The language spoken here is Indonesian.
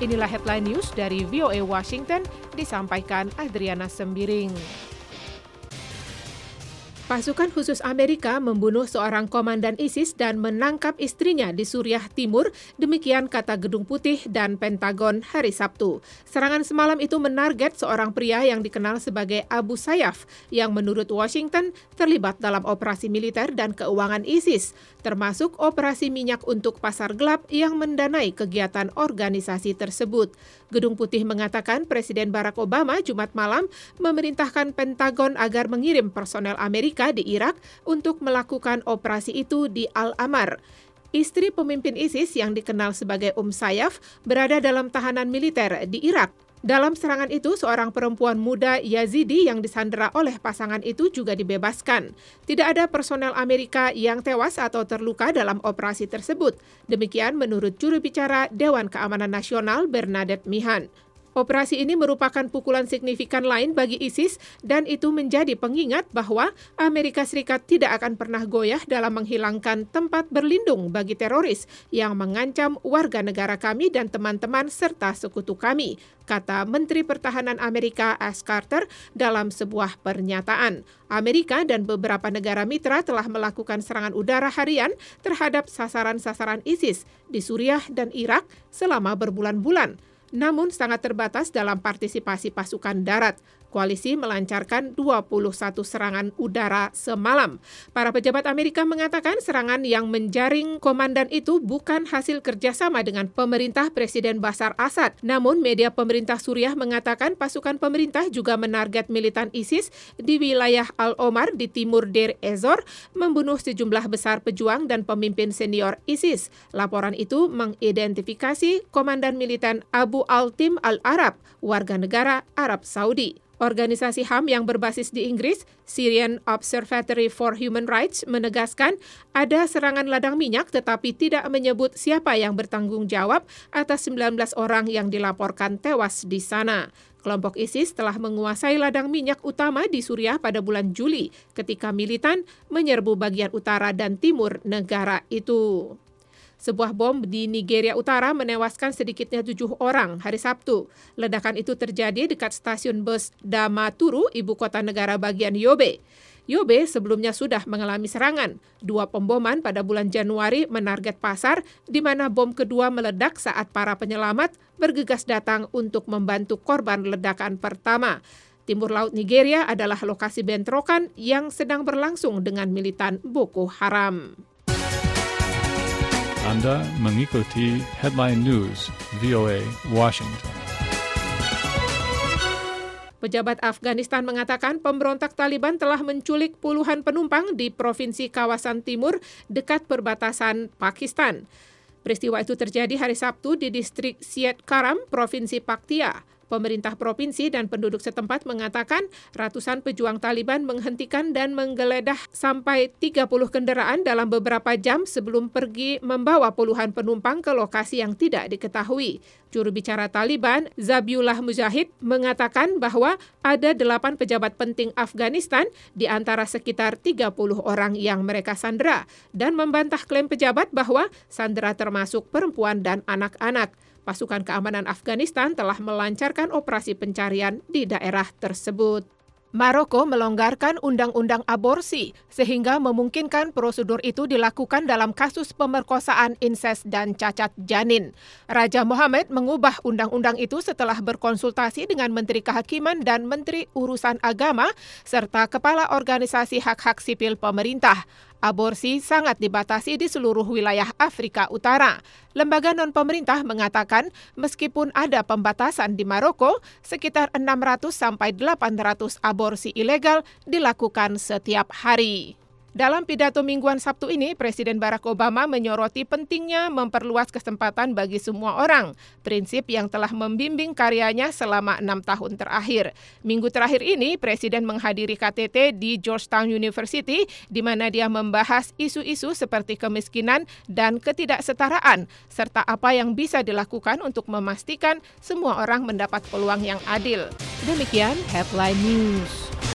Inilah headline news dari VOA Washington, disampaikan Adriana Sembiring. Pasukan khusus Amerika membunuh seorang komandan ISIS dan menangkap istrinya di Suriah Timur, demikian kata Gedung Putih dan Pentagon hari Sabtu. Serangan semalam itu menarget seorang pria yang dikenal sebagai Abu Sayyaf, yang menurut Washington terlibat dalam operasi militer dan keuangan ISIS, termasuk operasi minyak untuk pasar gelap yang mendanai kegiatan organisasi tersebut. Gedung Putih mengatakan Presiden Barack Obama Jumat malam memerintahkan Pentagon agar mengirim personel Amerika di Irak untuk melakukan operasi itu di Al-Amar. Istri pemimpin ISIS yang dikenal sebagai Sayyaf berada dalam tahanan militer di Irak. Dalam serangan itu, seorang perempuan muda Yazidi yang disandera oleh pasangan itu juga dibebaskan. Tidak ada personel Amerika yang tewas atau terluka dalam operasi tersebut. Demikian menurut juru bicara Dewan Keamanan Nasional Bernadette Mihan. Operasi ini merupakan pukulan signifikan lain bagi ISIS dan itu menjadi pengingat bahwa Amerika Serikat tidak akan pernah goyah dalam menghilangkan tempat berlindung bagi teroris yang mengancam warga negara kami dan teman-teman serta sekutu kami, kata Menteri Pertahanan Amerika Ash Carter dalam sebuah pernyataan. Amerika dan beberapa negara mitra telah melakukan serangan udara harian terhadap sasaran-sasaran ISIS di Suriah dan Irak selama berbulan-bulan. Namun sangat terbatas dalam partisipasi pasukan darat. Koalisi melancarkan 21 serangan udara semalam. Para pejabat Amerika mengatakan serangan yang menjaring komandan itu bukan hasil kerjasama dengan pemerintah Presiden Bashar Assad. Namun media pemerintah Suriah mengatakan pasukan pemerintah juga menarget militan ISIS di wilayah Al-Omar di timur Deir ez-Zor, membunuh sejumlah besar pejuang dan pemimpin senior ISIS. Laporan itu mengidentifikasi komandan militan Abu al-Tim al-Arab, warga negara Arab Saudi. Organisasi HAM yang berbasis di Inggris, Syrian Observatory for Human Rights, menegaskan ada serangan ladang minyak tetapi tidak menyebut siapa yang bertanggung jawab atas 19 orang yang dilaporkan tewas di sana. Kelompok ISIS telah menguasai ladang minyak utama di Suriah pada bulan Juli ketika militan menyerbu bagian utara dan timur negara itu. Sebuah bom di Nigeria Utara menewaskan sedikitnya 7 orang hari Sabtu. Ledakan itu terjadi dekat stasiun bus Damaturu, ibu kota negara bagian Yobe. Yobe sebelumnya sudah mengalami serangan. 2 pemboman pada bulan Januari menarget pasar, di mana bom kedua meledak saat para penyelamat bergegas datang untuk membantu korban ledakan pertama. Timur Laut Nigeria adalah lokasi bentrokan yang sedang berlangsung dengan militan Boko Haram. Anda mengikuti Headline News VOA Washington. Pejabat Afghanistan mengatakan pemberontak Taliban telah menculik puluhan penumpang di provinsi kawasan timur dekat perbatasan Pakistan. Peristiwa itu terjadi hari Sabtu di distrik Syed Karam, Provinsi Paktia. Pemerintah provinsi dan penduduk setempat mengatakan ratusan pejuang Taliban menghentikan dan menggeledah sampai 30 kendaraan dalam beberapa jam sebelum pergi membawa puluhan penumpang ke lokasi yang tidak diketahui. Juru bicara Taliban, Zabiullah Mujahid, mengatakan bahwa ada 8 pejabat penting Afghanistan di antara sekitar 30 orang yang mereka sandera dan membantah klaim pejabat bahwa sandera termasuk perempuan dan anak-anak. Pasukan keamanan Afghanistan telah melancarkan operasi pencarian di daerah tersebut. Maroko melonggarkan undang-undang aborsi sehingga memungkinkan prosedur itu dilakukan dalam kasus pemerkosaan, insest, dan cacat janin. Raja Mohammed mengubah undang-undang itu setelah berkonsultasi dengan Menteri Kehakiman dan Menteri Urusan Agama serta Kepala Organisasi Hak-Hak Sipil Pemerintah. Aborsi sangat dibatasi di seluruh wilayah Afrika Utara. Lembaga non-pemerintah mengatakan meskipun ada pembatasan di Maroko, sekitar 600 sampai 800 aborsi ilegal dilakukan setiap hari. Dalam pidato mingguan Sabtu ini, Presiden Barack Obama menyoroti pentingnya memperluas kesempatan bagi semua orang, prinsip yang telah membimbing karyanya selama 6 tahun terakhir. Minggu terakhir ini, Presiden menghadiri KTT di Georgetown University, di mana dia membahas isu-isu seperti kemiskinan dan ketidaksetaraan, serta apa yang bisa dilakukan untuk memastikan semua orang mendapat peluang yang adil. Demikian Headline News.